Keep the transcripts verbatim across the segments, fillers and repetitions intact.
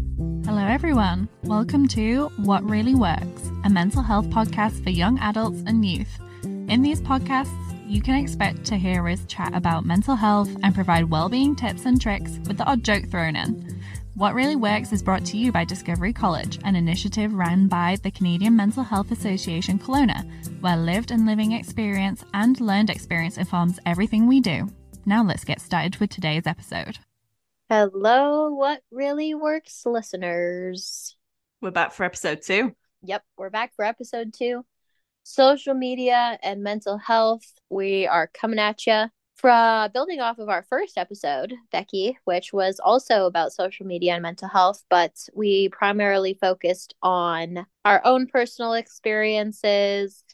Hello, everyone. Welcome to What Really Works, a mental health podcast for young adults and youth. In these podcasts, you can expect to hear us chat about mental health and provide well-being tips and tricks with the odd joke thrown in. What Really Works is brought to you by Discovery College, an initiative run by the Canadian Mental Health Association Kelowna, where lived and living experience and learned experience informs everything we do. Now let's get started with today's episode. Hello, What Really Works listeners. We're back for episode two. Yep, we're back for episode two. Social media and mental health. We are coming at you from building off of our first episode, Becky, which was also about social media and mental health, but we primarily focused on our own personal experiences.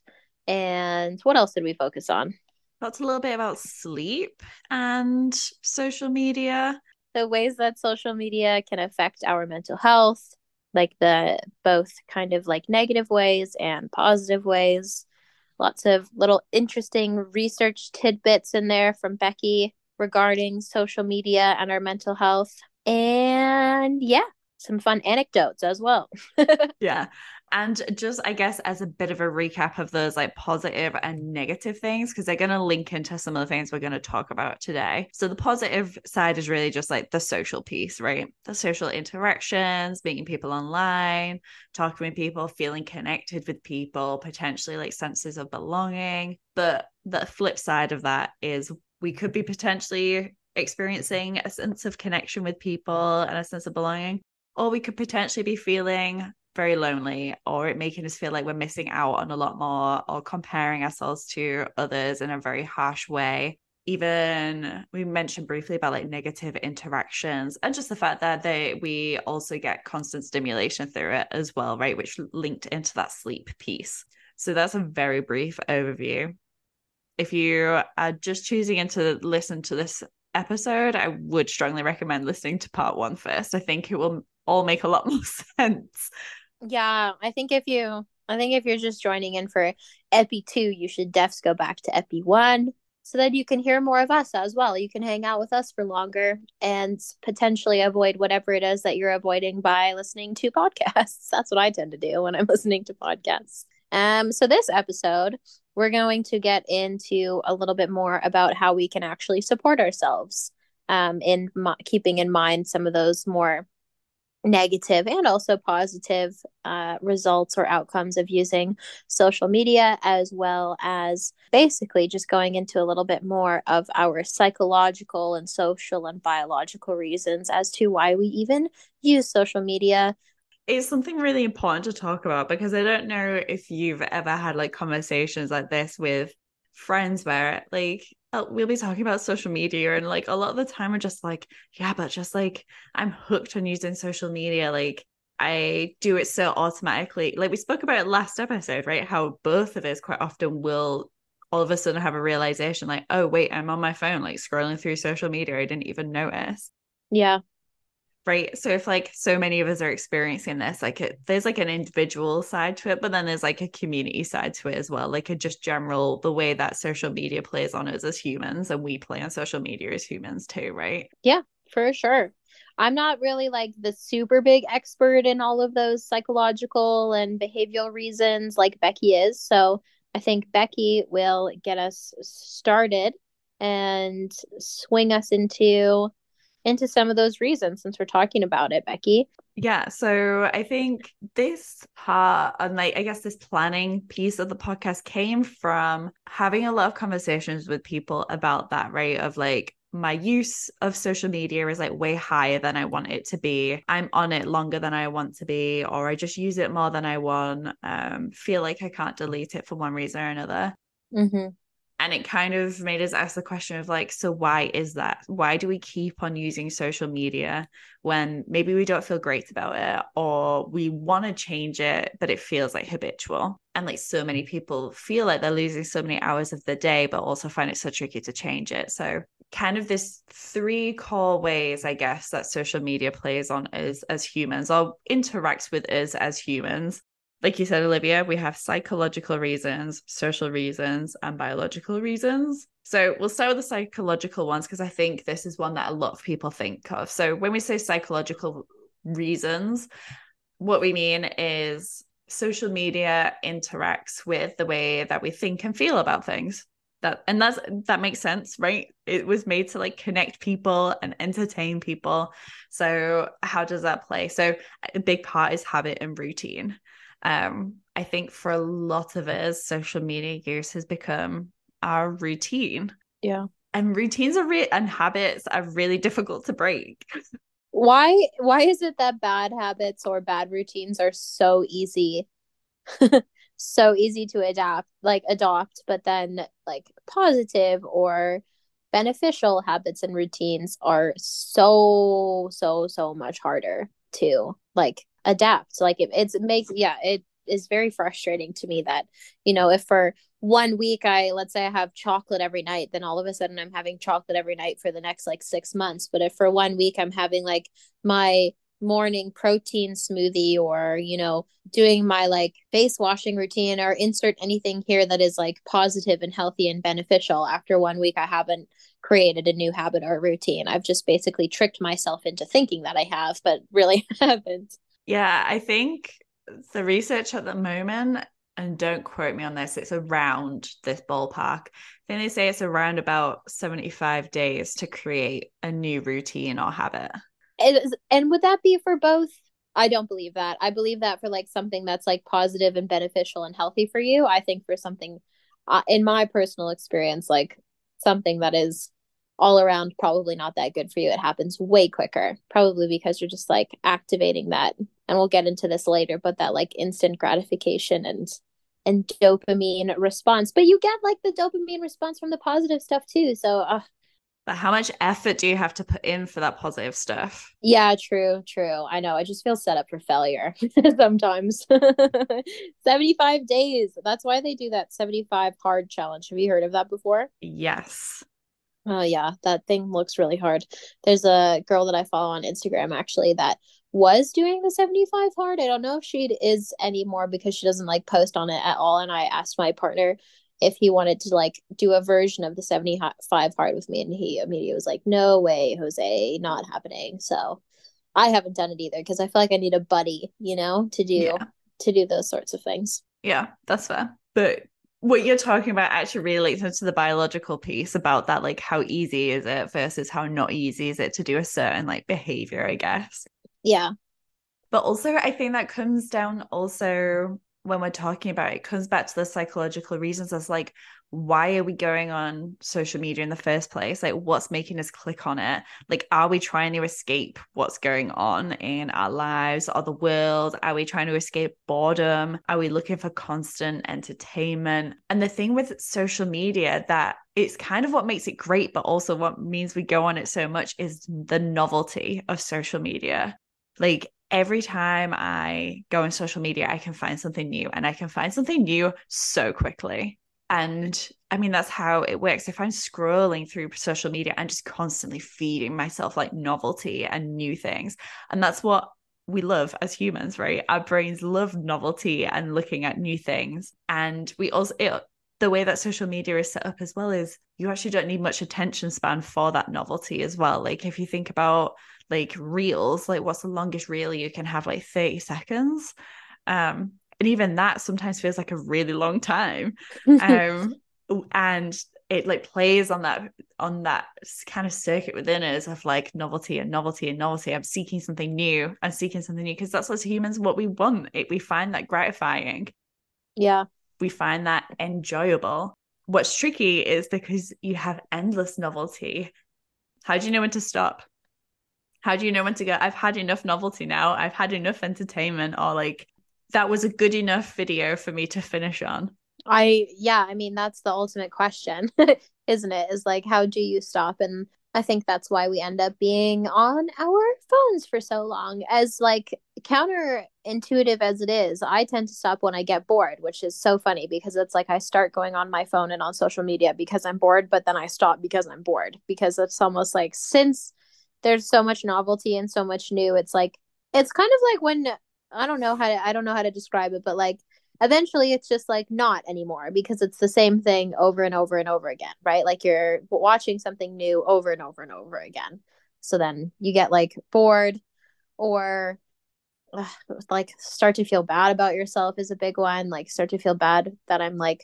And what else did we focus on? Talked a little bit about sleep and social media. The ways that social media can affect our mental health, like the both kind of like negative ways and positive ways. Lots of little interesting research tidbits in there from Becky regarding social media and our mental health. And yeah, some fun anecdotes as well. Yeah. And just, I guess, as a bit of a recap of those like positive and negative things, because they're going to link into some of the things we're going to talk about today. So the positive side is really just like the social piece, right? The social interactions, meeting people online, talking with people, feeling connected with people, potentially like senses of belonging. But the flip side of that is we could be potentially experiencing a sense of connection with people and a sense of belonging, or we could potentially be feeling very lonely, or it making us feel like we're missing out on a lot more, or comparing ourselves to others in a very harsh way. Even we mentioned briefly about like negative interactions and just the fact that they we also get constant stimulation through it as well, right? Which linked into that sleep piece. So that's a very brief overview. If you are just choosing in to listen to this episode, I would strongly recommend listening to part one first. I think it will all make a lot more sense. Yeah, I think if you I think if you're just joining in for Epi two, you should defs go back to Epi one so that you can hear more of us as well. You can hang out with us for longer and potentially avoid whatever it is that you're avoiding by listening to podcasts. That's what I tend to do when I'm listening to podcasts. Um, so this episode, we're going to get into a little bit more about how we can actually support ourselves, um, in mo- keeping in mind some of those more negative and also positive uh, results or outcomes of using social media, as well as basically just going into a little bit more of our psychological and social and biological reasons as to why we even use social media. It's something really important to talk about, because I don't know if you've ever had like conversations like this with friends where like we'll be talking about social media, and like a lot of the time we're just like, yeah, but just like I'm hooked on using social media. Like I do it so automatically. Like we spoke about it last episode, right? How both of us quite often will all of a sudden have a realization like, oh, wait, I'm on my phone, like scrolling through social media. I didn't even notice. Yeah. Right. So if like so many of us are experiencing this, like it, there's like an individual side to it, but then there's like a community side to it as well. Like a just general, the way that social media plays on us as humans, and we play on social media as humans too, right? Yeah, for sure. I'm not really like the super big expert in all of those psychological and behavioral reasons like Becky is. So I think Becky will get us started and swing us into into some of those reasons since we're talking about it, Becky. Yeah, so I think this part and like I guess this planning piece of the podcast came from having a lot of conversations with people about that, right? Of like my use of social media is like way higher than I want it to be. I'm on it longer than I want to be, or I just use it more than I want. Um, feel like I can't delete it for one reason or another. Mm-hmm. And it kind of made us ask the question of like, so why is that? Why do we keep on using social media when maybe we don't feel great about it, or we want to change it, but it feels like habitual? And like so many people feel like they're losing so many hours of the day, but also find it so tricky to change it. So kind of this three core ways, I guess, that social media plays on us as humans, or interacts with us as humans. Like you said, Olivia, we have psychological reasons, social reasons, and biological reasons. So we'll start with the psychological ones, because I think this is one that a lot of people think of. So when we say psychological reasons. What we mean is social media interacts with the way that we think and feel about things. That and that's that makes sense, right? It was made to like connect people and entertain people. So how does that play? So a big part is habit and routine. Um, I think for a lot of us, social media use has become our routine. Yeah. And routines are re- and habits are really difficult to break. Why why is it that bad habits or bad routines are so easy so easy to adapt, like adopt, but then like positive or beneficial habits and routines are so so so much harder to like adapt. Like it, it's it makes yeah, it is very frustrating to me that, you know, if for one week I let's say I have chocolate every night, then all of a sudden I'm having chocolate every night for the next like six months. But if for one week I'm having like my morning protein smoothie, or you know, doing my like face washing routine, or insert anything here that is like positive and healthy and beneficial, after one week I haven't created a new habit or routine. I've just basically tricked myself into thinking that I have, but really haven't. Yeah, I think the research at the moment, and don't quote me on this, it's around this ballpark. I think they say it's around about seventy-five days to create a new routine or habit. It is, and would that be for both? I don't believe that. I believe that for like something that's like positive and beneficial and healthy for you. I think for something, uh, in my personal experience, like something that is all around probably not that good for you, it happens way quicker. Probably because you're just like activating that, and we'll get into this later, but that like instant gratification and and dopamine response. But you get like the dopamine response from the positive stuff too. So uh, But how much effort do you have to put in for that positive stuff? yeah, true, true. I know. I just feel set up for failure sometimes. seventy-five days. That's why they do that seventy-five hard challenge. Have you heard of that before? Yes. Oh, yeah. That thing looks really hard. There's a girl that I follow on Instagram actually that was doing the seventy-five hard. I don't know if she is anymore because she doesn't like post on it at all. And I asked my partner if he wanted to like do a version of the seventy-five hard with me, and he immediately was like, no way, Jose, not happening. So I haven't done it either because I feel like I need a buddy, you know, to do Yeah. to do those sorts of things. Yeah, that's fair. But what you're talking about actually relates into the biological piece about that, like how easy is it versus how not easy is it to do a certain like behavior, I guess. Yeah. But also, I think that comes down also when we're talking about it, it comes back to the psychological reasons as like, why are we going on social media in the first place? Like, what's making us click on it? Like, are we trying to escape what's going on in our lives or the world? Are we trying to escape boredom? Are we looking for constant entertainment? And the thing with social media that it's kind of what makes it great, but also what means we go on it so much is the novelty of social media. Like, every time I go on social media, I can find something new, and I can find something new so quickly. And I mean, that's how it works. If I'm scrolling through social media, I'm just constantly feeding myself like novelty and new things. And that's what we love as humans, right? Our brains love novelty and looking at new things. And we also, it, the way that social media is set up as well is you actually don't need much attention span for that novelty as well. Like if you think about like reels, like what's the longest reel you can have, like thirty seconds? Um, and even that sometimes feels like a really long time. Um, and it like plays on that on that kind of circuit within us of like novelty and novelty and novelty. I'm seeking something new. I'm seeking something new because that's as humans what we want. It, we find that gratifying. Yeah. We find that enjoyable. What's tricky is because you have endless novelty. How do you know when to stop? How do you know when to go? I've had enough novelty now. I've had enough entertainment, or like that was a good enough video for me to finish on. I yeah, I mean that's the ultimate question, isn't it? Is like how do you stop? And I think that's why we end up being on our phones for so long. As like counterintuitive as it is, I tend to stop when I get bored, which is so funny because it's like I start going on my phone and on social media because I'm bored, but then I stop because I'm bored. Because it's almost like since there's so much novelty and so much new, it's like it's kind of like when I don't know how to I don't know how to describe it, but like eventually it's just like not anymore because it's the same thing over and over and over again, right? Like you're watching something new over and over and over again. So then you get like bored, or ugh, like start to feel bad about yourself is a big one. Like start to feel bad that I'm like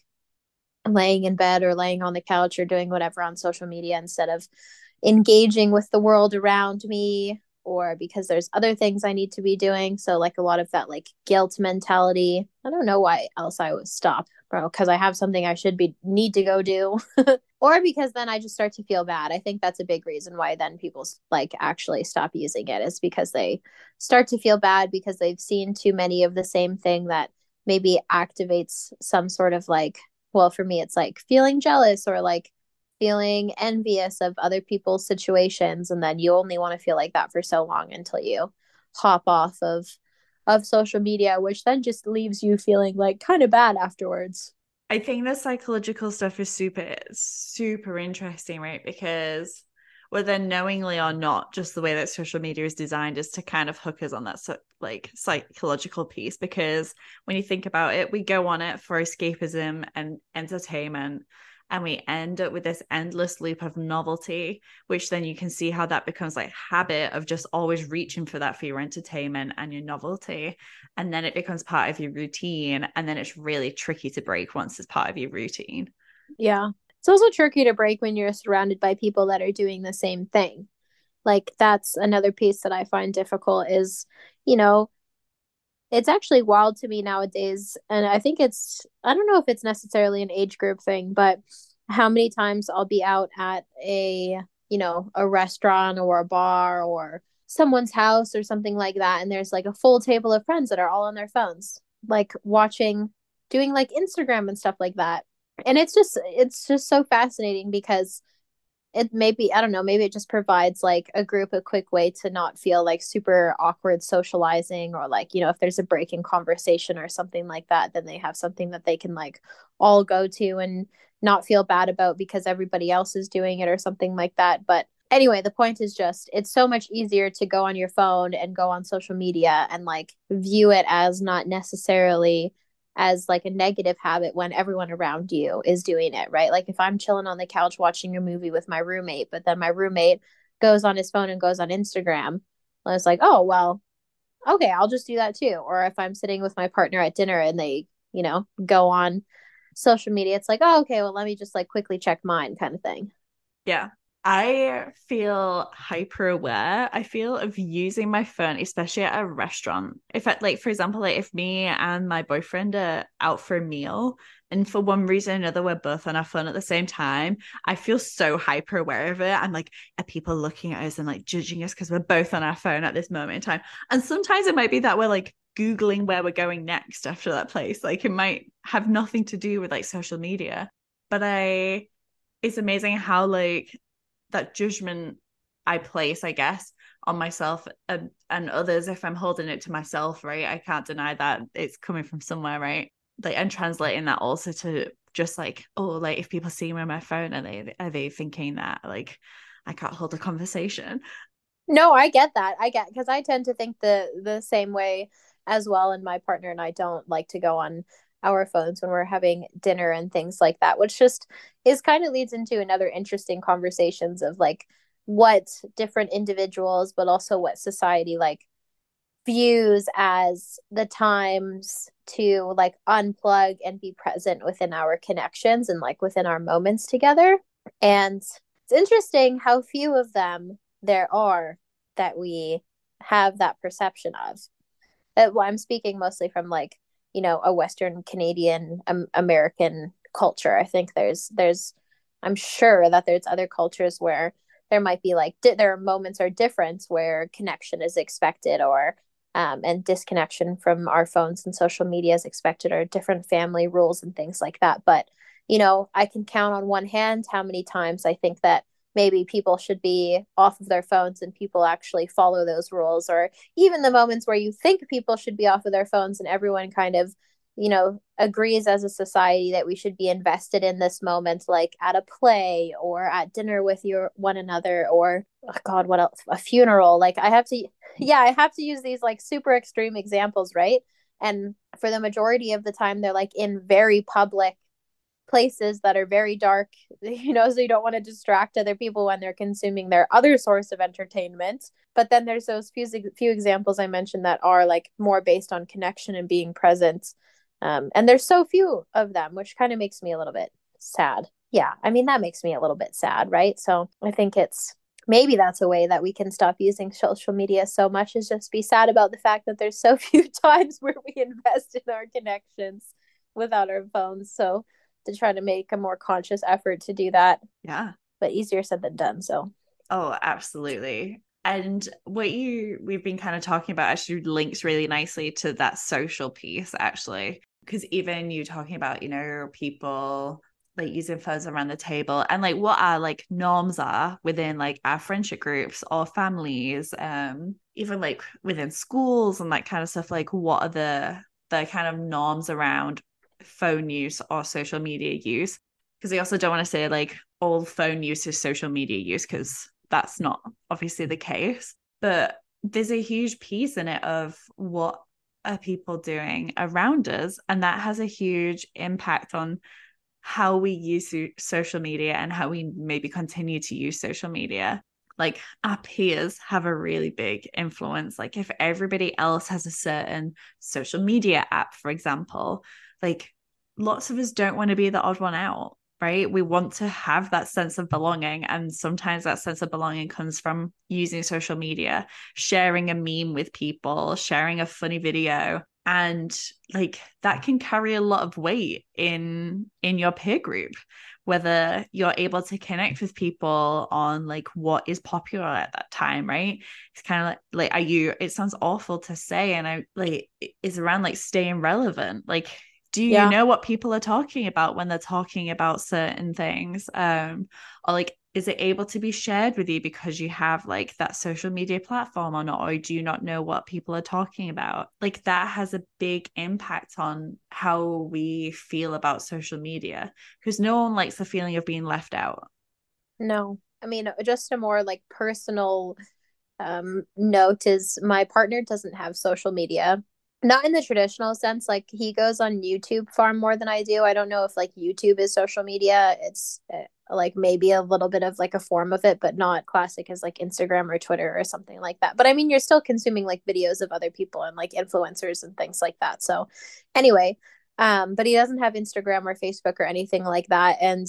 laying in bed or laying on the couch or doing whatever on social media instead of engaging with the world around me, or because there's other things I need to be doing. So like a lot of that like guilt mentality. I don't know why else I would stop, bro, because I have something I should be need to go do. Or because then I just start to feel bad. I think that's a big reason why then people like actually stop using it, is because they start to feel bad because they've seen too many of the same thing that maybe activates some sort of like, well, for me it's like feeling jealous or like feeling envious of other people's situations, and then you only want to feel like that for so long until you hop off of of social media, which then just leaves you feeling like kind of bad afterwards. I think the psychological stuff is super, super interesting, right? Because whether knowingly or not, just the way that social media is designed is to kind of hook us on that so, like psychological piece. Because when you think about it, we go on it for escapism and entertainment, and we end up with this endless loop of novelty, which then you can see how that becomes like habit of just always reaching for that for your entertainment and your novelty, and then it becomes part of your routine, and then it's really tricky to break once it's part of your routine. Yeah. It's also tricky to break when you're surrounded by people that are doing the same thing. Like that's another piece that I find difficult is, you know, it's actually wild to me nowadays. And I think it's, I don't know if it's necessarily an age group thing, but how many times I'll be out at a, you know, a restaurant or a bar or someone's house or something like that. And there's like a full table of friends that are all on their phones, like watching, doing like Instagram and stuff like that. And it's just, it's just so fascinating because it maybe I don't know, maybe it just provides like a group a quick way to not feel like super awkward socializing, or like, you know, if there's a break in conversation or something like that, then they have something that they can like all go to and not feel bad about because everybody else is doing it or something like that. But anyway, the point is just it's so much easier to go on your phone and go on social media and like view it as not necessarily as like a negative habit when everyone around you is doing it, right? Like if I'm chilling on the couch watching a movie with my roommate, but then my roommate goes on his phone and goes on Instagram, I was like, oh, well, okay, I'll just do that too. Or if I'm sitting with my partner at dinner and they, you know, go on social media, it's like, oh, okay, well, let me just like quickly check mine kind of thing. Yeah. I feel hyper aware. I feel of using my phone, especially at a restaurant. If I, like, for example, like if me and my boyfriend are out for a meal and for one reason or another, we're both on our phone at the same time, I feel so hyper aware of it. I'm like, are people looking at us and like judging us because we're both on our phone at this moment in time? And sometimes it might be that we're like Googling where we're going next after that place. Like it might have nothing to do with like social media. But I, it's amazing how like that judgment I place, I guess, on myself and, and others. If I'm holding it to myself, right, I can't deny that it's coming from somewhere, right? Like, and translating that also to just like, oh, like if people see me on my phone, are they are they thinking that like I can't hold a conversation? No, I get that. I get because I tend to think the the same way as well, and my partner and I don't like to go on our phones when we're having dinner and things like that, which just is kind of leads into another interesting conversations of like what different individuals, but also what society like views as the times to like unplug and be present within our connections and like within our moments together. And it's interesting how few of them there are that we have that perception of. Uh, well, I'm speaking mostly from like, you know, a Western Canadian um, American culture. I think there's there's I'm sure that there's other cultures where there might be like di- there are moments are different where connection is expected, or um, and disconnection from our phones and social media is expected, or different family rules and things like that. But you know, I can count on one hand how many times I think that maybe people should be off of their phones and people actually follow those rules, or even the moments where you think people should be off of their phones and everyone kind of, you know, agrees as a society that we should be invested in this moment, like at a play or at dinner with your one another, or oh god, what else, a funeral. Like I have to yeah I have to use these like super extreme examples, right? And for the majority of the time they're like in very public places that are very dark, you know, so you don't want to distract other people when they're consuming their other source of entertainment. But then there's those few few examples I mentioned that are like more based on connection and being present. Um, and there's so few of them, which kind of makes me a little bit sad. Yeah, I mean, that makes me a little bit sad, right? So I think it's maybe that's a way that we can stop using social media so much, is just be sad about the fact that there's so few times where we invest in our connections without our phones. So to try to make a more conscious effort to do that. Yeah. But easier said than done. So. Oh, absolutely. And what you we've been kind of talking about actually links really nicely to that social piece, actually. Because even you talking about, you know, people like using phones around the table and like what our like norms are within like our friendship groups or families, um, even like within schools and that kind of stuff, like what are the the kind of norms around phone use or social media use? Because I also don't want to say like all phone use is social media use, because that's not obviously the case. But there's a huge piece in it of what are people doing around us, and that has a huge impact on how we use social media and how we maybe continue to use social media. Like our peers have a really big influence. Like if everybody else has a certain social media app, for example, like lots of us don't want to be the odd one out, right? We want to have that sense of belonging. And sometimes that sense of belonging comes from using social media, sharing a meme with people, sharing a funny video. And like that can carry a lot of weight in in your peer group, whether you're able to connect with people on like what is popular at that time, right? It's kind of like, like are you, it sounds awful to say, and I like it's around like staying relevant. Like, do you Yeah. know what people are talking about when they're talking about certain things? Um, or like, is it able to be shared with you because you have like that social media platform or not? Or do you not know what people are talking about? Like that has a big impact on how we feel about social media, because no one likes the feeling of being left out. No. I mean, just a more like personal um, note is my partner doesn't have social media. Not in the traditional sense, like he goes on YouTube far more than I do. I don't know if like YouTube is social media. It's uh, like maybe a little bit of like a form of it, but not classic as like Instagram or Twitter or something like that. But I mean, you're still consuming like videos of other people and like influencers and things like that. So anyway, um, but he doesn't have Instagram or Facebook or anything like that. And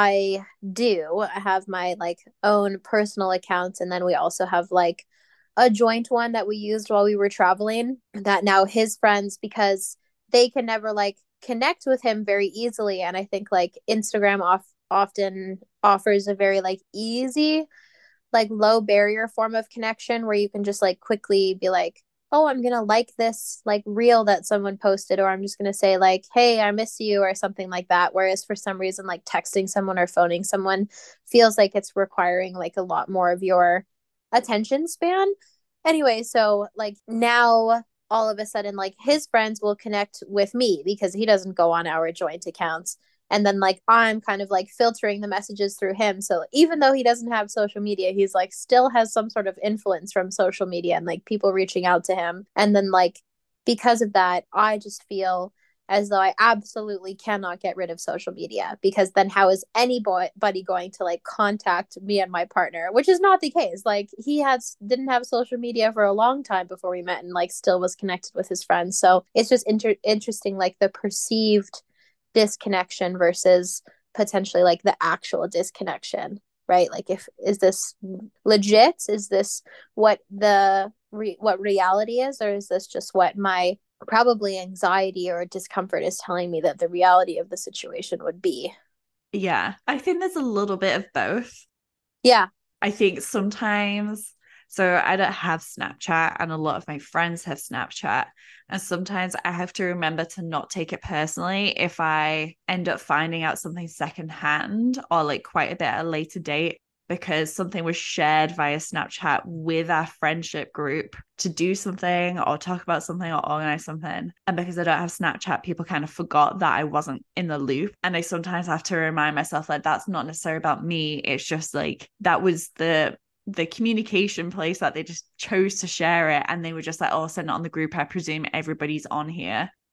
I do. I have my like own personal accounts, and then we also have like a joint one that we used while we were traveling, that now his friends, because they can never like connect with him very easily, and I think like Instagram off often offers a very like easy, like low barrier form of connection where you can just like quickly be like, oh, I'm gonna like this like reel that someone posted, or I'm just gonna say like, hey, I miss you, or something like that. Whereas for some reason like texting someone or phoning someone feels like it's requiring like a lot more of your attention span. Anyway, so like now all of a sudden like his friends will connect with me because he doesn't go on our joint accounts, and then like I'm kind of like filtering the messages through him. So even though he doesn't have social media, he's like still has some sort of influence from social media and like people reaching out to him. And then like because of that, I just feel as though I absolutely cannot get rid of social media, because then how is anybody going to like contact me and my partner, which is not the case. Like he has didn't have social media for a long time before we met and like still was connected with his friends. So it's just inter- interesting, like the perceived disconnection versus potentially like the actual disconnection, right? Like if is this legit, is this what the re- what reality is, or is this just what my probably anxiety or discomfort is telling me that the reality of the situation would be? Yeah, I think there's a little bit of both. Yeah. I think sometimes, so I don't have Snapchat, and a lot of my friends have Snapchat. And sometimes I have to remember to not take it personally if I end up finding out something secondhand or like quite a bit at a later date, because something was shared via Snapchat with our friendship group to do something or talk about something or organize something. And because I don't have Snapchat, people kind of forgot that I wasn't in the loop. And I sometimes have to remind myself like that's not necessarily about me. It's just like that was the the communication place that they just chose to share it. And they were just like, oh, send it on the group. I presume everybody's on here.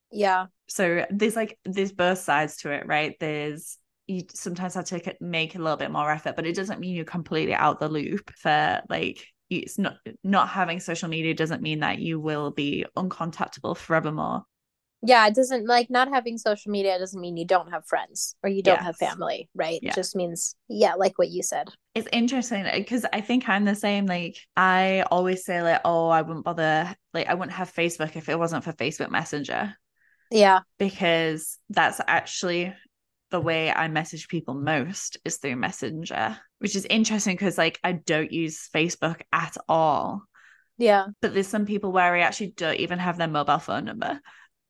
Yeah. So there's like there's both sides to it, right? There's you sometimes have to make a little bit more effort, but it doesn't mean you're completely out the loop for like it's not not having social media doesn't mean that you will be uncontactable forevermore. Yeah, it doesn't like not having social media doesn't mean you don't have friends or you don't have Yes. family, right? It Yeah. just means, yeah, like what you said. It's interesting because I think I'm the same. Like I always say like, oh, I wouldn't bother like I wouldn't have Facebook if it wasn't for Facebook Messenger Yeah. because that's actually the way I message people most is through Messenger, which is interesting because like I don't use Facebook at all. Yeah. But there's some people where I actually don't even have their mobile phone number.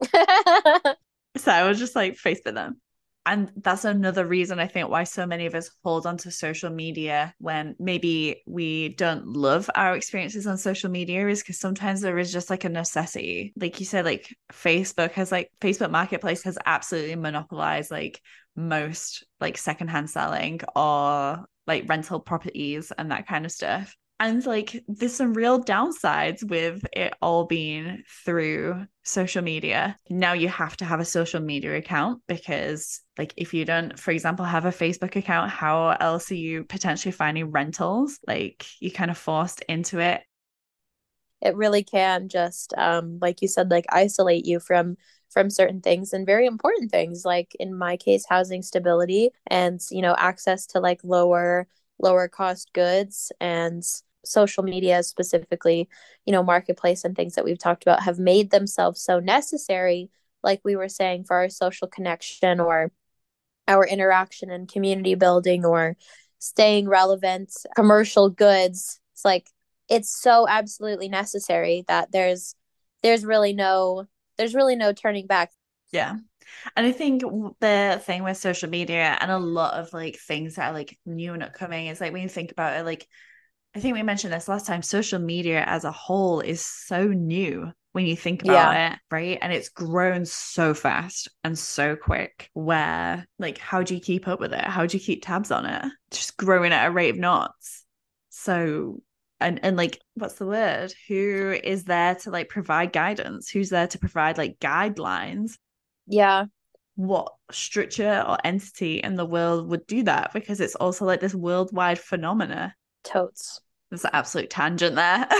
So I was just like Facebook them. And that's another reason I think why so many of us hold on to social media when maybe we don't love our experiences on social media is because sometimes there is just like a necessity. Like you said, like Facebook has like Facebook Marketplace has absolutely monopolized like most like secondhand selling or like rental properties and that kind of stuff. And like there's some real downsides with it all being through social media. Now you have to have a social media account because like if you don't, for example, have a Facebook account, how else are you potentially finding rentals? Like you kind of forced into it. It really can just um like you said, like isolate you from from certain things and very important things, like in my case, housing stability and, you know, access to like lower lower cost goods. And social media specifically, you know, marketplace and things that we've talked about have made themselves so necessary, like we were saying, for our social connection or our interaction and community building or staying relevant, commercial goods. It's like it's so absolutely necessary that there's there's really no there's really no turning back. Yeah. And I think the thing with social media and a lot of like things that are like new and upcoming is like when you think about it, like I think we mentioned this last time, social media as a whole is so new when you think about Yeah, it, right? And it's grown so fast and so quick where like how do you keep up with it? How do you keep tabs on it? Just growing at a rate of knots. So and and like what's the word? Who is there to like provide guidance? Who's there to provide like guidelines? yeah, What structure or entity in the world would do that? Because it's also like this worldwide phenomena. totes. There's an absolute tangent there.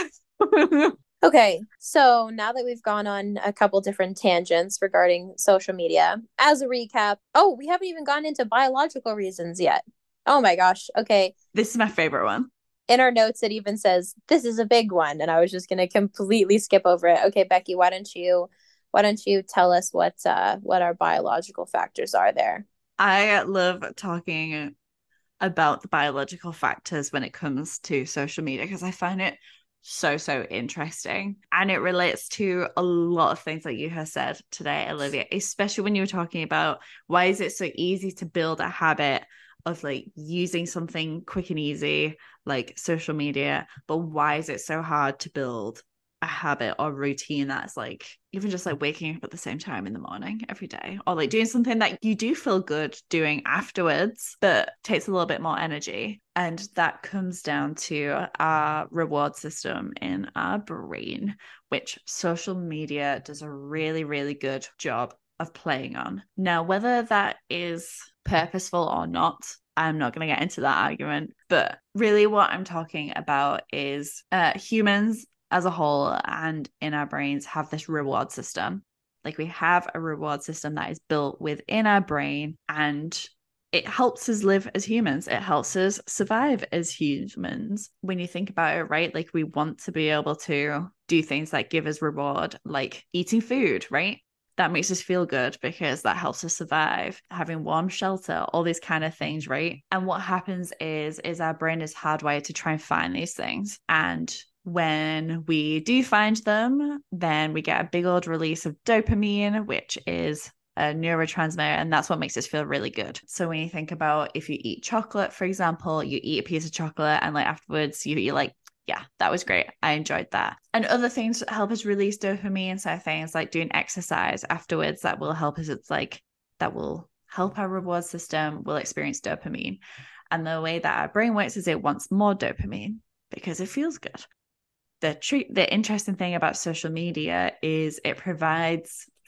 Okay, so now that we've gone on a couple different tangents regarding social media, as a recap, oh, we haven't even gone into biological reasons yet. Oh my gosh. Okay. This is my favorite one. In our notes, it even says this is a big one, and I was just going to completely skip over it. Okay, Becky, why don't you why don't you tell us what uh what our biological factors are there? I love talking about the biological factors when it comes to social media because I find it so, so interesting. And it relates to a lot of things that you have said today, Olivia, especially when you were talking about why is it so easy to build a habit of like using something quick and easy like social media, but why is it so hard to build a habit or routine that's like even just like waking up at the same time in the morning every day or like doing something that you do feel good doing afterwards but takes a little bit more energy. And that comes down to our reward system in our brain, which social media does a really, really good job of playing on. Now, whether that is purposeful or not, I'm not going to get into that argument. But really, what I'm talking about is uh, humans as a whole and in our brains have this reward system. Like we have a reward system that is built within our brain and it helps us live as humans. It helps us survive as humans. When you think about it, right? Like we want to be able to do things that give us reward, like eating food, right? That makes us feel good because that helps us survive, having warm shelter, all these kind of things, right? And what happens is is our brain is hardwired to try and find these things. And when we do find them, then we get a big old release of dopamine, which is a neurotransmitter, and that's what makes us feel really good. So when you think about if you eat chocolate, for example, you eat a piece of chocolate and like afterwards you, you're like, yeah, that was great. I enjoyed that. And other things that help us release dopamine. So things like doing exercise afterwards that will help us. It's like that will help our reward system. We'll experience dopamine. And the way that our brain works is it wants more dopamine because it feels good. The treat the interesting thing about social media is it provides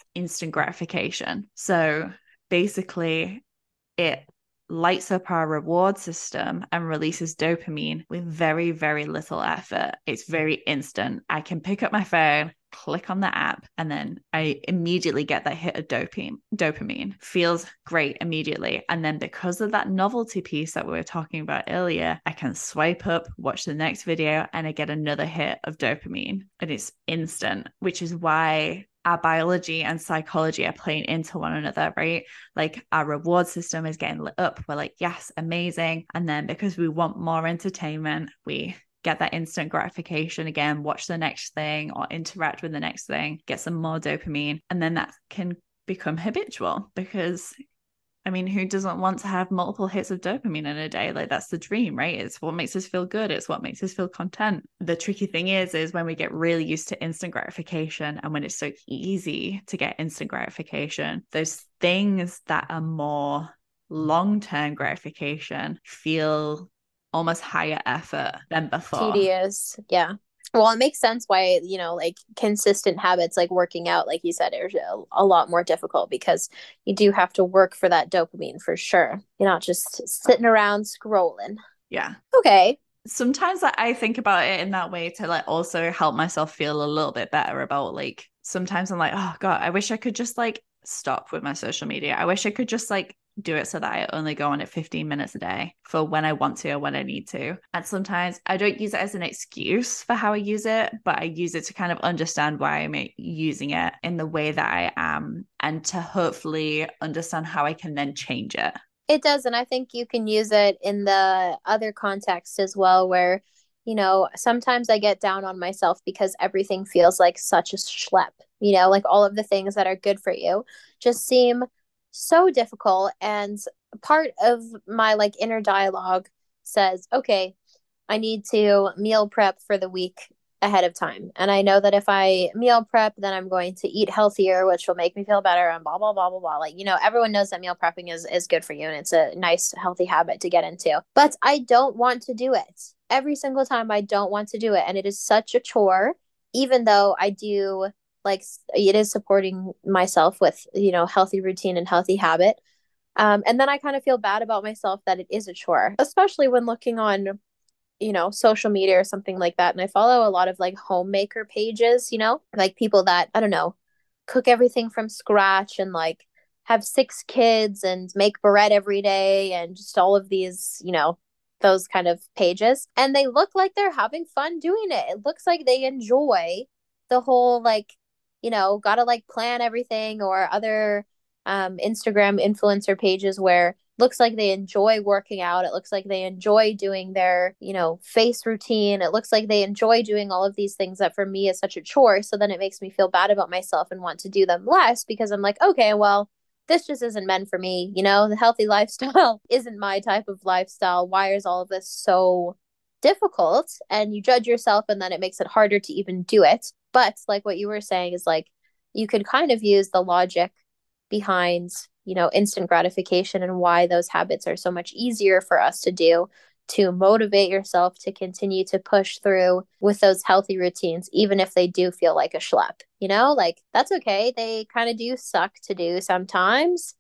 instant gratification. So basically, it lights up our reward system and releases dopamine with very, very little effort. It's very instant. I can pick up my phone, click on the app, and then I immediately get that hit of dopamine. Dopamine feels great immediately. And then because of that novelty piece that we were talking about earlier, I can swipe up, watch the next video, and I get another hit of dopamine. And it's instant, which is why our biology and psychology are playing into one another, right? Like our reward system is getting lit up. We're like, yes, amazing. And then because we want more entertainment, we get that instant gratification again, watch the next thing or interact with the next thing, get some more dopamine. And then that can become habitual because I mean, who doesn't want to have multiple hits of dopamine in a day? Like that's the dream, right? It's what makes us feel good. It's what makes us feel content. The tricky thing is, is when we get really used to instant gratification and when it's so easy to get instant gratification, those things that are more long-term gratification feel almost higher effort than before. Tedious. Yeah. Well, it makes sense why, you know, like consistent habits like working out, like you said, are a, a lot more difficult because you do have to work for that dopamine for sure. You're not just sitting around scrolling. Yeah. Okay. Sometimes I think about it in that way to like also help myself feel a little bit better about like, sometimes I'm like, oh God, I wish I could just like stop with my social media. I wish I could just like do it so that I only go on it fifteen minutes a day for when I want to or when I need to. And sometimes I don't use it as an excuse for how I use it, but I use it to kind of understand why I'm using it in the way that I am and to hopefully understand how I can then change it. It does. And I think you can use it in the other context as well, where, you know, sometimes I get down on myself because everything feels like such a schlep, you know, like all of the things that are good for you just seem so difficult. And part of my like inner dialogue says, okay, I need to meal prep for the week ahead of time. And I know that if I meal prep, then I'm going to eat healthier, which will make me feel better and blah, blah, blah, blah, blah. Like, you know, everyone knows that meal prepping is, is good for you and it's a nice, healthy habit to get into. But I don't want to do it. Every single time I don't want to do it. And it is such a chore, even though I do like it is supporting myself with, you know, healthy routine and healthy habit. Um, and then I kind of feel bad about myself that it is a chore, especially when looking on, you know, social media or something like that. And I follow a lot of like homemaker pages, you know, like people that, I don't know, cook everything from scratch and like have six kids and make bread every day and just all of these, you know, those kind of pages. And they look like they're having fun doing it. It looks like they enjoy the whole like, you know, gotta like plan everything, or other um, Instagram influencer pages where looks like they enjoy working out. It looks like they enjoy doing their, you know, face routine. It looks like they enjoy doing all of these things that for me is such a chore. So then it makes me feel bad about myself and want to do them less because I'm like, okay, well, this just isn't meant for me. You know, the healthy lifestyle isn't my type of lifestyle. Why is all of this so difficult? And you judge yourself and then it makes it harder to even do it. But like what you were saying is like, you could kind of use the logic behind, you know, instant gratification and why those habits are so much easier for us to do, to motivate yourself to continue to push through with those healthy routines, even if they do feel like a schlep, you know, like that's okay. They kind of do suck to do sometimes.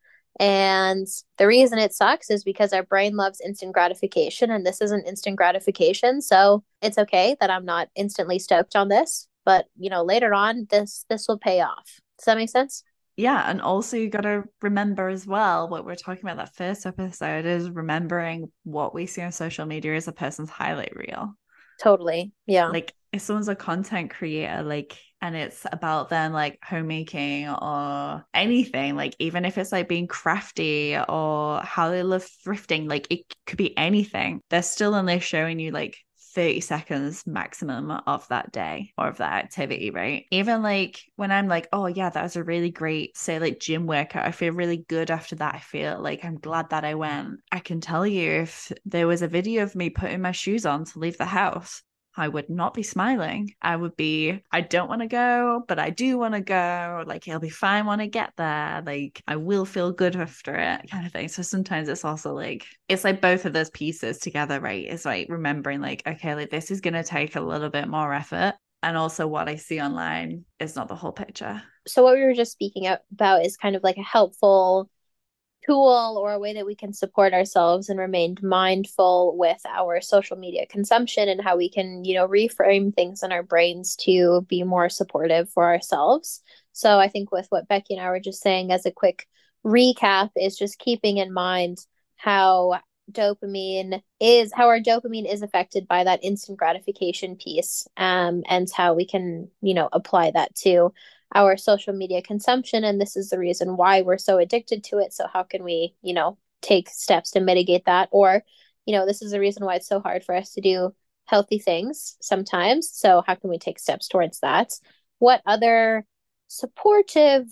And the reason it sucks is because our brain loves instant gratification, and this isn't instant gratification. So it's okay that I'm not instantly stoked on this, but you know, later on, this this will pay off. Does that make sense? Yeah. And also you got to remember as well, what we're talking about that first episode is remembering what we see on social media as a person's highlight reel. Totally. Yeah. Like if someone's a content creator, like, and it's about them like homemaking or anything, like even if it's like being crafty or how they love thrifting, like it could be anything. They're still only showing you like thirty seconds maximum of that day or of that activity, right? Even like when I'm like, oh yeah, that was a really great, say like gym workout, I feel really good after that. I feel like I'm glad that I went. I can tell you if there was a video of me putting my shoes on to leave the house, I would not be smiling. I would be, I don't want to go, but I do want to go. Like, it'll be fine when I get there. Like, I will feel good after it, kind of thing. So sometimes it's also like, it's like both of those pieces together, right? It's like remembering, like, okay, like this is going to take a little bit more effort. And also what I see online is not the whole picture. So what we were just speaking about is kind of like a helpful tool or a way that we can support ourselves and remain mindful with our social media consumption, and how we can, you know, reframe things in our brains to be more supportive for ourselves. So I think with what Becky and I were just saying as a quick recap is just keeping in mind how dopamine is how our dopamine is affected by that instant gratification piece, um, and how we can, you know, apply that to our social media consumption. And this is the reason why we're so addicted to it. So how can we, you know, take steps to mitigate that? Or, you know, this is the reason why it's so hard for us to do healthy things sometimes. So how can we take steps towards that? What other supportive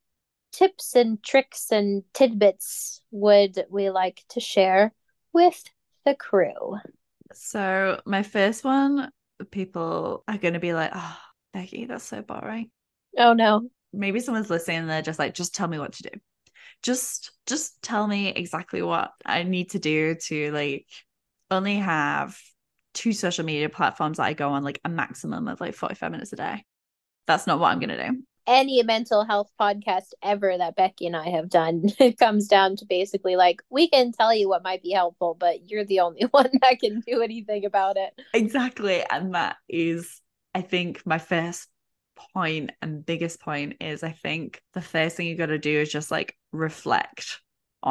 tips and tricks and tidbits would we like to share with the crew? So my first one, people are going to be like, oh, Becky, that's so boring. Oh no. Maybe someone's listening and they're just like, just tell me what to do. Just just tell me exactly what I need to do to like only have two social media platforms that I go on like a maximum of like forty-five minutes a day. That's not what I'm going to do. Any mental health podcast ever that Becky and I have done, it comes down to basically like, we can tell you what might be helpful, but you're the only one that can do anything about it. Exactly. And that is, I think, my first point and biggest point is I think the first thing you got to do is just like reflect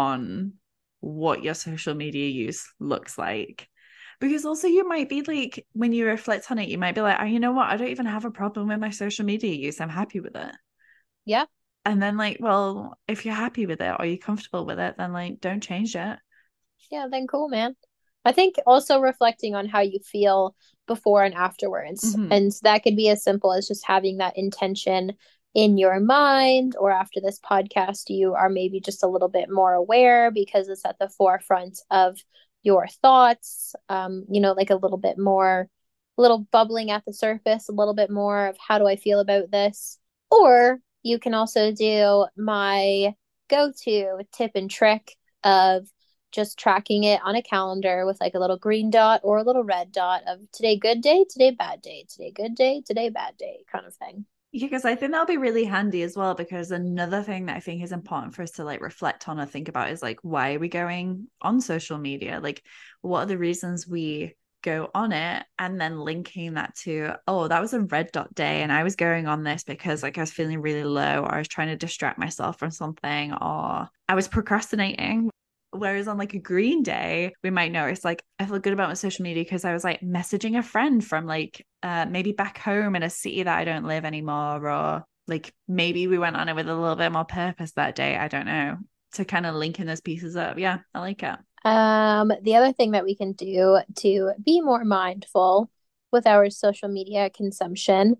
on what your social media use looks like. Because also you might be like, when you reflect on it, you might be like, oh, you know what? I don't even have a problem with my social media use. I'm happy with it. Yeah. And then like, well, if you're happy with it or you're comfortable with it, then like, don't change it. Yeah, then cool, man. I think also reflecting on how you feel before and afterwards. Mm-hmm. And that could be as simple as just having that intention in your mind, or after this podcast, you are maybe just a little bit more aware because it's at the forefront of your thoughts, um, you know, like a little bit more, a little bubbling at the surface, a little bit more of how do I feel about this? Or you can also do my go-to tip and trick of just tracking it on a calendar with like a little green dot or a little red dot of today good day, today bad day, today good day, today bad day kind of thing. Yeah, because I think that'll be really handy as well, because another thing that I think is important for us to like reflect on or think about is like, why are we going on social media? Like, what are the reasons we go on it? And then linking that to, oh, that was a red dot day and I was going on this because like I was feeling really low, or I was trying to distract myself from something, or I was procrastinating. Whereas on like a green day, we might notice like I feel good about my social media because I was like messaging a friend from like uh, maybe back home in a city that I don't live anymore, or like maybe we went on it with a little bit more purpose that day. I don't know, to kind of linking those pieces up. Yeah, I like it. Um, the other thing that we can do to be more mindful with our social media consumption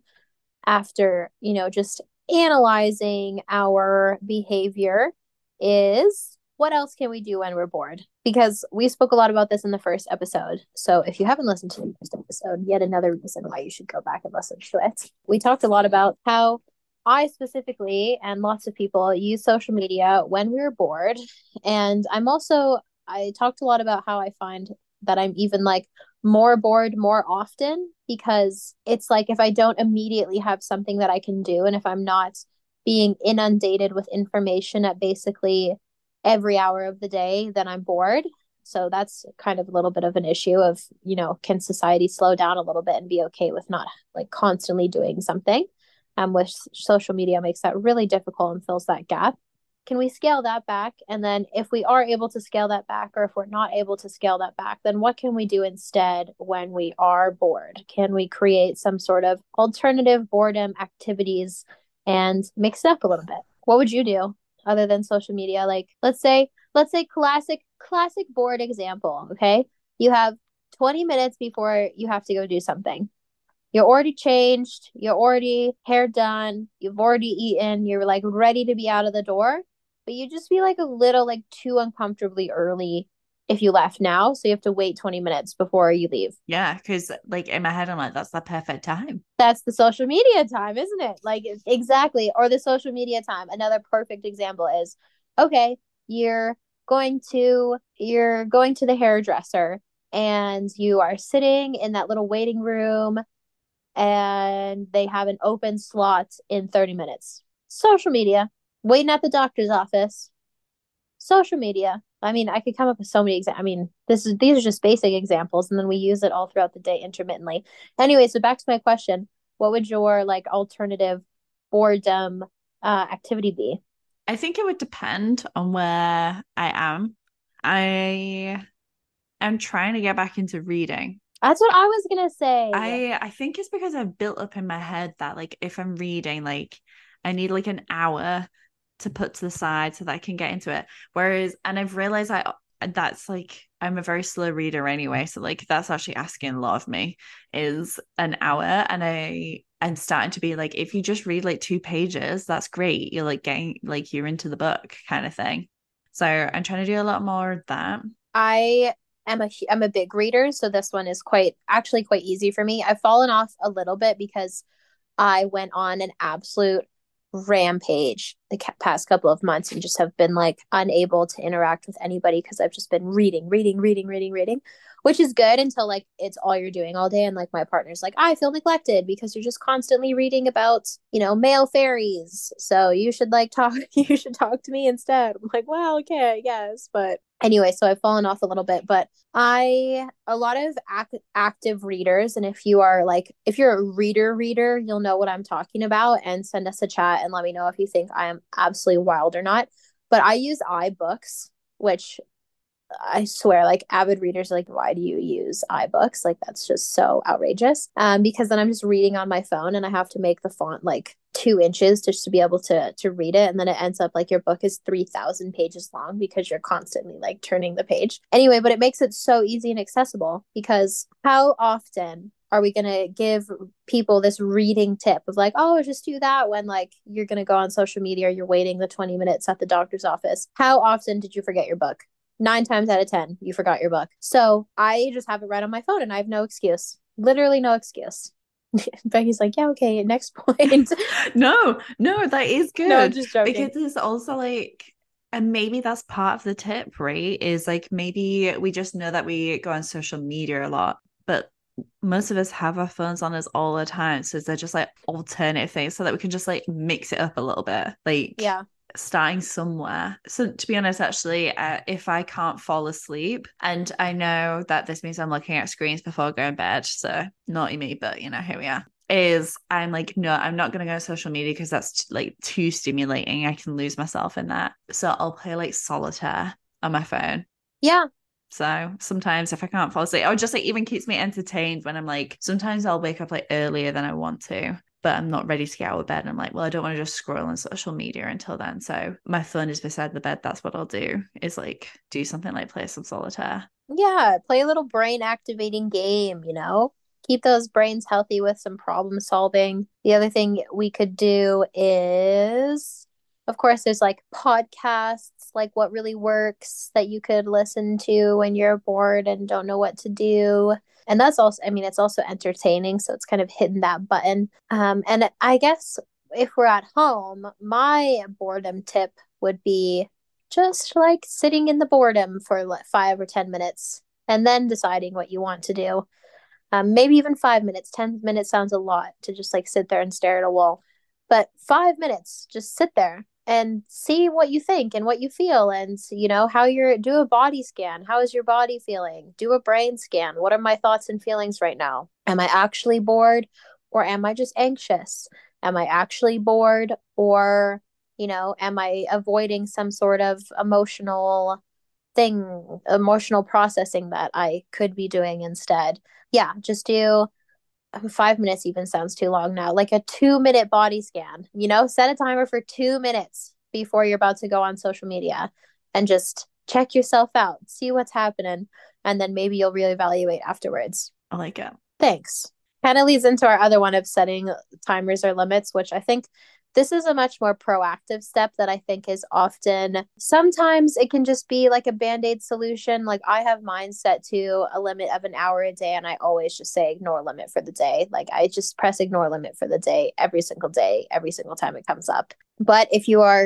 after, you know, just analyzing our behavior is, what else can we do when we're bored? Because we spoke a lot about this in the first episode. So if you haven't listened to the first episode, yet another reason why you should go back and listen to it. We talked a lot about how I specifically and lots of people use social media when we're bored. And I'm also, I talked a lot about how I find that I'm even like more bored more often, because it's like if I don't immediately have something that I can do, and if I'm not being inundated with information at basically every hour of the day, then I'm bored. So that's kind of a little bit of an issue of, you know, can society slow down a little bit and be okay with not like constantly doing something? Um, which social media makes that really difficult and fills that gap. Can we scale that back? And then if we are able to scale that back, or if we're not able to scale that back, then what can we do instead when we are bored? Can we create some sort of alternative boredom activities and mix it up a little bit? What would you do other than social media? Like, let's say, let's say classic, classic board example. Okay. You have twenty minutes before you have to go do something. You're already changed, you're already hair done, you've already eaten, you're like ready to be out of the door, but you just be like a little like too uncomfortably early if you left now. So you have to wait twenty minutes before you leave. Yeah, because like in my head, I'm like, that's the perfect time. That's the social media time, isn't it? Like, exactly. Or the social media time. Another perfect example is, okay, you're going to you're going to the hairdresser and you are sitting in that little waiting room and they have an open slot in thirty minutes. Social media, waiting at the doctor's office, social media. I mean, I could come up with so many examples. I mean, this is these are just basic examples, and then we use it all throughout the day intermittently. Anyway, so back to my question: what would your like alternative boredom uh, activity be? I think it would depend on where I am. I am trying to get back into reading. That's what I was gonna say. I I think it's because I've built up in my head that like if I'm reading, like I need like an hour to put to the side so that I can get into it. Whereas, and I've realized I that's like I'm a very slow reader anyway, so like that's actually asking a lot of me is an hour, and I I'm starting to be like, if you just read like two pages, that's great. You're like getting like you're into the book kind of thing. So I'm trying to do a lot more of that. I am a I'm a big reader, so this one is quite actually quite easy for me. I've fallen off a little bit because I went on an absolute rampage the past couple of months and just have been like unable to interact with anybody because I've just been reading, reading, reading, reading, reading, which is good until like it's all you're doing all day. And like my partner's like, I feel neglected because you're just constantly reading about, you know, male fairies. So you should like talk, you should talk to me instead. I'm like, well, okay, I guess. But anyway, so I've fallen off a little bit, but I, a lot of act, active readers. And if you are like, if you're a reader reader, you'll know what I'm talking about, and send us a chat and let me know if you think I am absolutely wild or not. But I use iBooks, which I swear, like avid readers are like, why do you use iBooks? Like that's just so outrageous. Um, because then I'm just reading on my phone and I have to make the font like two inches just to be able to to read it, and then it ends up like your book is three thousand pages long because you're constantly like turning the page. Anyway, but it makes it so easy and accessible, because how often are we going to give people this reading tip of like, oh, just do that when like you're going to go on social media or you're waiting the twenty minutes at the doctor's office? How often did you forget your book? Nine times out of ten, you forgot your book. So I just have it right on my phone and I have no excuse. Literally no excuse. Becky's like, yeah, okay, next point. no, no, that is good. No, just joking. Because it's also like, and maybe that's part of the tip, right? Is like maybe we just know that we go on social media a lot, but most of us have our phones on us all the time. So they're just like alternative things so that we can just like mix it up a little bit. Like, yeah. Starting somewhere. So to be honest, actually, uh, if I can't fall asleep, and I know that this means I'm looking at screens before going to bed, so naughty me, but you know, here we are, is I'm like, no, I'm not going to go on social media because that's like too stimulating. I can lose myself in that. So I'll play like solitaire on my phone. Yeah. So sometimes if I can't fall asleep, or just like even keeps me entertained when I'm like, sometimes I'll wake up like earlier than I want to, but I'm not ready to get out of bed. And I'm like, well, I don't want to just scroll on social media until then. So my phone is beside the bed. That's what I'll do, is like do something like play some solitaire. Yeah, play a little brain activating game, you know? Keep those brains healthy with some problem solving. The other thing we could do is, of course, there's like podcasts, like What Really Works, that you could listen to when you're bored and don't know what to do. And that's also, I mean, it's also entertaining. So it's kind of hitting that button. Um, and I guess if we're at home, my boredom tip would be just like sitting in the boredom for like five or ten minutes and then deciding what you want to do. Um, maybe even five minutes. ten minutes sounds a lot to just like sit there and stare at a wall. But five minutes, just sit there and see what you think and what you feel, and you know how you're, do a body scan. How is your body feeling? Do a brain scan. What are my thoughts and feelings right now? Am I actually bored, or am I just anxious? Am I actually bored, or you know am I avoiding some sort of emotional thing, emotional processing that I could be doing instead? Yeah, just do five minutes even sounds too long now. Like a two minute body scan, you know, set a timer for two minutes before you're about to go on social media and just check yourself out, see what's happening, and then maybe you'll reevaluate afterwards. I like it. Thanks. Kind of leads into our other one of setting timers or limits, which I think this is a much more proactive step that I think is often, sometimes it can just be like a band-aid solution. Like I have mine set to a limit of an hour a day, and I always just say ignore limit for the day. Like I just press ignore limit for the day every single day, every single time it comes up. But if you are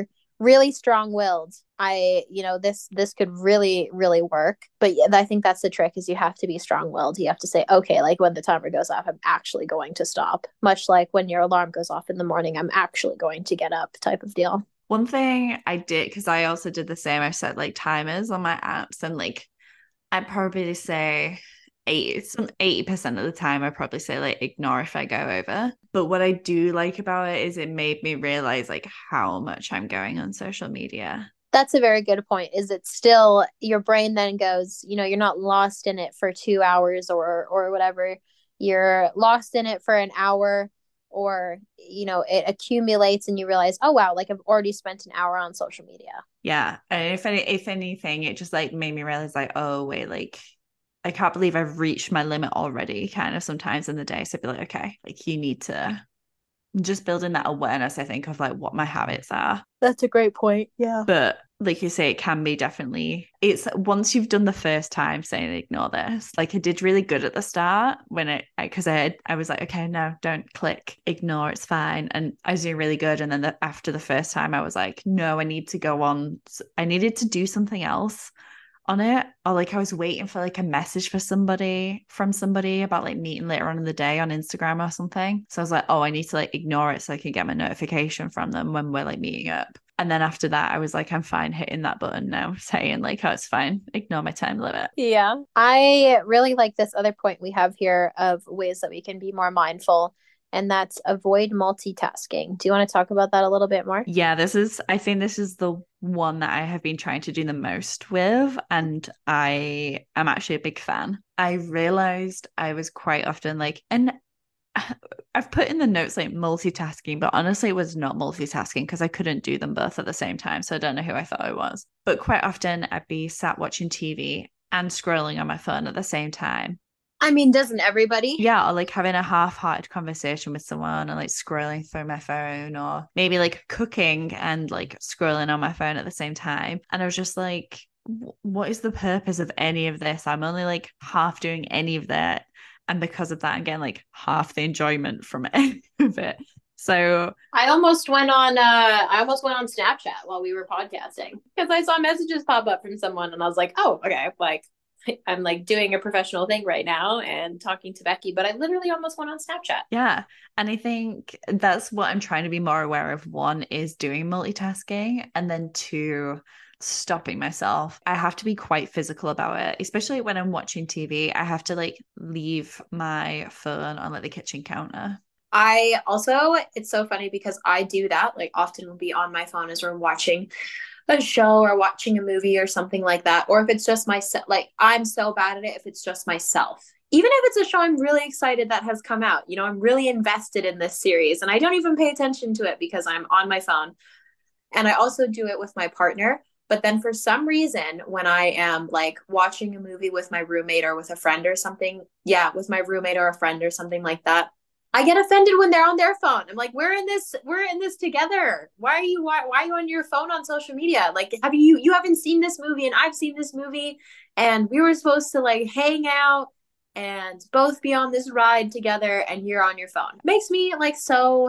really strong-willed, I, you know, this this could really, really work. But yeah, I think that's the trick is you have to be strong-willed. You have to say, okay, like when the timer goes off, I'm actually going to stop. Much like when your alarm goes off in the morning, I'm actually going to get up type of deal. One thing I did, because I also did the same, I set like timers on my apps, and like I'd probably say eighty, some eighty percent of the time I probably say like ignore if I go over. But what I do like about it is it made me realize like how much I'm going on social media. That's a very good point. Is it still your brain then goes, you know, you're not lost in it for two hours or or whatever. You're lost in it for an hour, or you know, it accumulates and you realize, oh wow, like I've already spent an hour on social media. Yeah. And if any if anything, it just like made me realize like, oh wait, like I can't believe I've reached my limit already, kind of sometimes in the day. So I'd be like, okay, like you need to just building that awareness, I think, of like what my habits are. That's a great point. Yeah. But like you say, it can be definitely, it's once you've done the first time saying ignore this, like I did really good at the start when it, because I, I, I was like, okay, no, don't click, ignore, it's fine. And I was doing really good. And then the, after the first time, I was like, no, I need to go on. I needed to do something else on it, or like I was waiting for like a message for somebody from somebody about like meeting later on in the day on Instagram or something. So I was like, oh, I need to like ignore it so I can get my notification from them when we're like meeting up. And then after that, I was like, I'm fine hitting that button now, saying like, oh, it's fine, ignore my time limit. Yeah. I really like this other point we have here of ways that we can be more mindful, and that's avoid multitasking. Do you want to talk about that a little bit more? Yeah, this is, I think this is the one that I have been trying to do the most with, and I am actually a big fan. I realized I was quite often like, and I've put in the notes like multitasking, but honestly, it was not multitasking because I couldn't do them both at the same time. So I don't know who I thought I was. But quite often I'd be sat watching T V and scrolling on my phone at the same time. I mean, doesn't everybody? Yeah, or like having a half-hearted conversation with someone and like scrolling through my phone, or maybe like cooking and like scrolling on my phone at the same time. And I was just like, what is the purpose of any of this? I'm only like half doing any of that. And because of that, I'm getting like half the enjoyment from any of it. So I almost went on uh I almost went on Snapchat while we were podcasting because I saw messages pop up from someone and I was like, oh, okay, like I'm like doing a professional thing right now and talking to Becky, but I literally almost went on Snapchat. Yeah. And I think that's what I'm trying to be more aware of. One is doing multitasking, and then two, stopping myself. I have to be quite physical about it, especially when I'm watching T V. I have to like leave my phone on like the kitchen counter. I also, it's so funny because I do that. Like often will be on my phone as we're watching a show or watching a movie or something like that. Or if it's just myself, like I'm so bad at it if it's just myself. Even if it's a show I'm really excited that has come out, you know, I'm really invested in this series and I don't even pay attention to it because I'm on my phone. And I also do it with my partner. But then for some reason, when I am like watching a movie with my roommate or with a friend or something, yeah, with my roommate or a friend or something like that, I get offended when they're on their phone. I'm like, we're in this, we're in this together. Why are you, why, why are you on your phone on social media? Like, have you, you haven't seen this movie and I've seen this movie and we were supposed to like hang out and both be on this ride together and you're on your phone. It makes me like so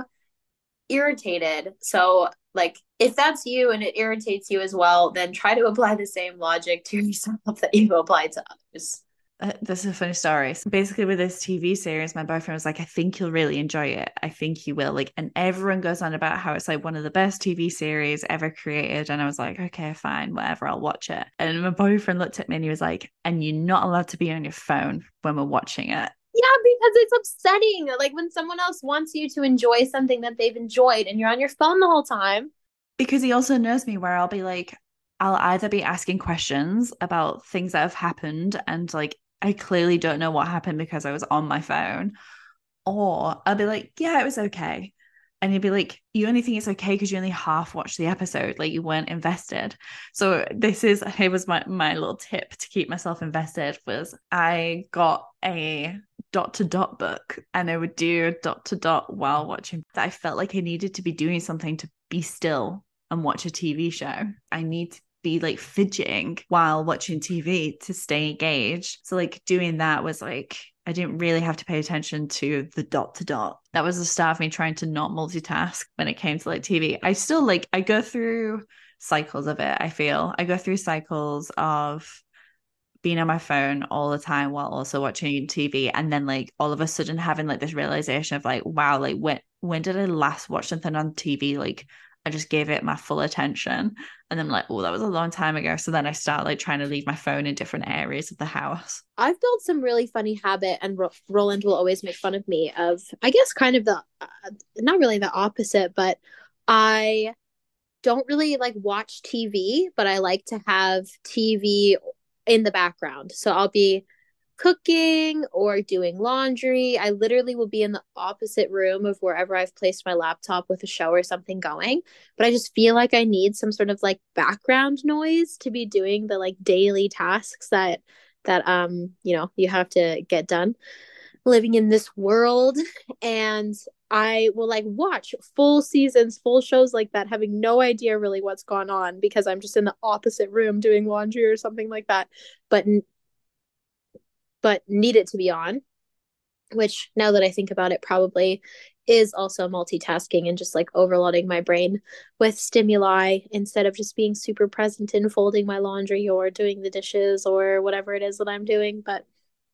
irritated. So like, if that's you and it irritates you as well, then try to apply the same logic to yourself that you apply to others. Uh, this is a funny story. So basically, with this T V series, my boyfriend was like, I think you'll really enjoy it. I think you will. Like, and everyone goes on about how it's like one of the best T V series ever created. And I was like, okay, fine, whatever, I'll watch it. And my boyfriend looked at me and he was like, and you're not allowed to be on your phone when we're watching it. Yeah, because it's upsetting. Like when someone else wants you to enjoy something that they've enjoyed and you're on your phone the whole time. Because he also knows me where I'll be like, I'll either be asking questions about things that have happened and like, I clearly don't know what happened because I was on my phone. Or I'll be like, yeah, it was okay. And he'd be like, you only think it's okay because you only half watched the episode, like you weren't invested. So this is, it was my, my little tip to keep myself invested was I got a dot to dot book and I would do dot to dot while watching. I felt like I needed to be doing something to be still and watch a T V show. I need to be like fidgeting while watching T V to stay engaged. So like doing that was like I didn't really have to pay attention to the dot to dot. That was the start of me trying to not multitask when it came to like T V. I still like, I go through cycles of it. I feel I go through cycles of being on my phone all the time while also watching T V, and then like all of a sudden having like this realization of like, wow, like when when did I last watch something on T V? Like I just gave it my full attention, and then like, oh, that was a long time ago. So then I start like trying to leave my phone in different areas of the house. I've built some really funny habit, and Ro- Roland will always make fun of me of, I guess, kind of the uh, not really the opposite, but I don't really like watch T V, but I like to have T V in the background. So I'll be cooking or doing laundry. I literally will be in the opposite room of wherever I've placed my laptop with a show or something going. But I just feel like I need some sort of like background noise to be doing the like daily tasks that that um you know you have to get done living in this world. And I will like watch full seasons, full shows like that, having no idea really what's gone on because I'm just in the opposite room doing laundry or something like that. But but need it to be on, which now that I think about it, probably is also multitasking and just like overloading my brain with stimuli instead of just being super present in folding my laundry or doing the dishes or whatever it is that I'm doing. But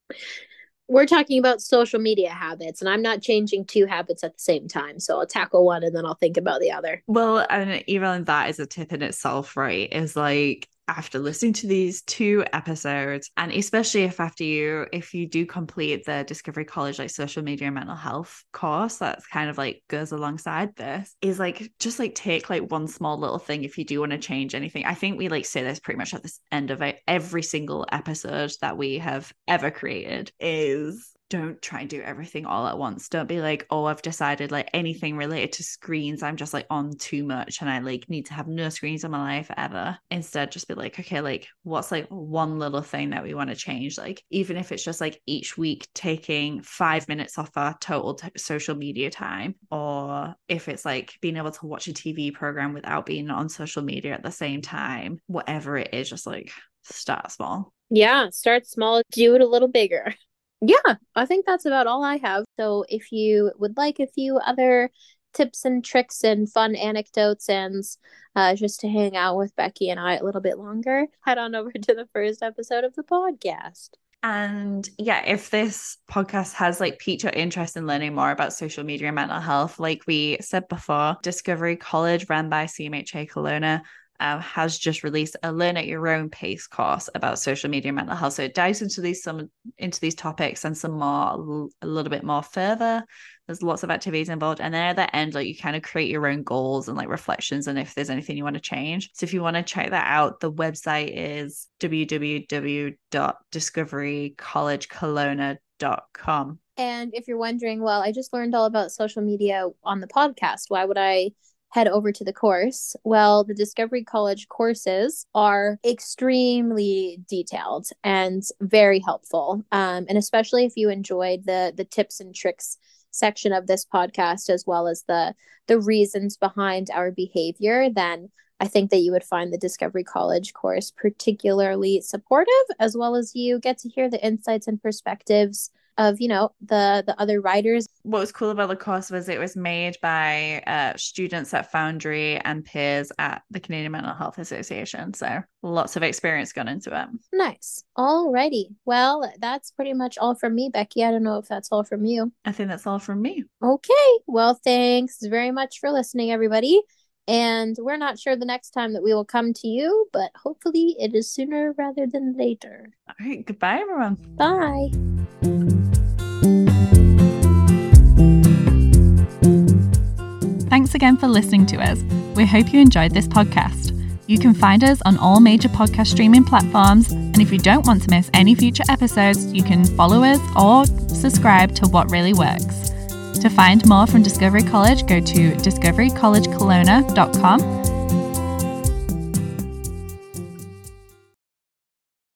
we're talking about social media habits, and I'm not changing two habits at the same time. So I'll tackle one and then I'll think about the other. Well, and even that is a tip in itself, right? Is like, after listening to these two episodes, and especially if after you, if you do complete the Discovery College like social media and mental health course, that's kind of like goes alongside this, is like just like take like one small little thing if you do want to change anything. I think we like say this pretty much at the end of every single episode that we have ever created, is don't try and do everything all at once. Don't be like, oh, I've decided like anything related to screens, I'm just like on too much and I like need to have no screens in my life ever. Instead, just be like, okay, like what's like one little thing that we want to change? Like, even if it's just like each week taking five minutes off our total t- social media time, or if it's like being able to watch a T V program without being on social media at the same time, whatever it is, just like start small. Yeah, start small, do it a little bigger. Yeah, I think that's about all I have. So if you would like a few other tips and tricks and fun anecdotes and uh, just to hang out with Becky and I a little bit longer, head on over to the first episode of the podcast. And yeah, if this podcast has like piqued your interest in learning more about social media and mental health, like we said before, Discovery College, run by C M H A Kelowna, Uh, has just released a learn at your own pace course about social media and mental health. So it dives into these some into these topics and some more a little bit more further. There's lots of activities involved, and then at the end, like you kind of create your own goals and like reflections, and if there's anything you want to change. So if you want to check that out, the website is w w w dot discovery college kelowna dot com. And if you're wondering, well, I just learned all about social media on the podcast, why would I head over to the course? Well, the Discovery College courses are extremely detailed and very helpful. Um, and especially if you enjoyed the the tips and tricks section of this podcast, as well as the the reasons behind our behavior, then I think that you would find the Discovery College course particularly supportive, as well as you get to hear the insights and perspectives of, you know, the the other writers. What was cool about the course was it was made by uh, students at Foundry and peers at the Canadian Mental Health Association. So lots of experience gone into it. Nice. Alrighty. Well, that's pretty much all from me, Becky. I don't know if that's all from you. I think that's all from me. Okay. Well, thanks very much for listening, everybody. And we're not sure the next time that we will come to you, but hopefully it is sooner rather than later. All right. Goodbye, everyone. Bye. Thanks again for listening to us. We hope you enjoyed this podcast. You can find us on all major podcast streaming platforms, and if you don't want to miss any future episodes, you can follow us or subscribe to What Really Works. To find more from Discovery College, go to discovery college kelowna dot com